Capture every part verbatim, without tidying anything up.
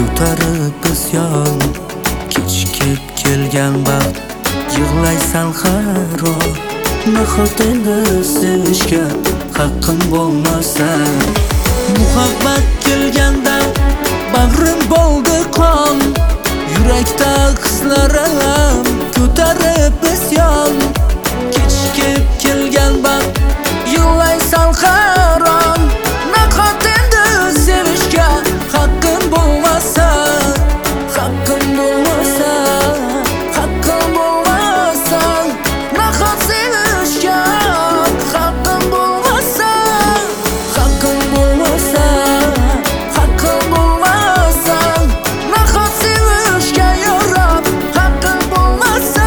ko'tarib isyon. Kechikib kelgan vaqt yig'laysan har oy. Nahot endi sevishga haqqim bo'lmasa. Muhabbat kelganda bag'rim bo'ldi qon. Yurakda hislarim ko'tarib isyon. Kechikib kelgan vaqt yig'laysan hayron. Nahot endi sevishga haqqim bo'lmasa. Haqqim bo'lmasa, haqqim bo'lmasa. Nahot sevishga haqqim bo'lmasa. Haqqim bo'lmasa, haqqim bo'lmasa. Nahot sevishga yarab haqqim bo'lmasa.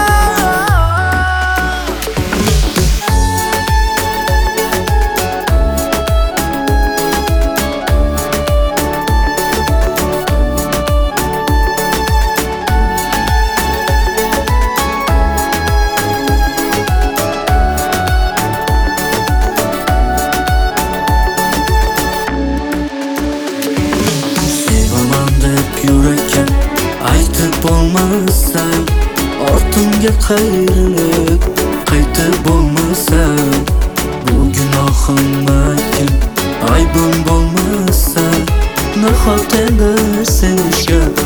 Yurakka aytib bo'lmasa, ortimga qayrilib qaytib bo'lmasa. Bu gunohim aytgin aybim bo'lmasa. Nahot endi sevishga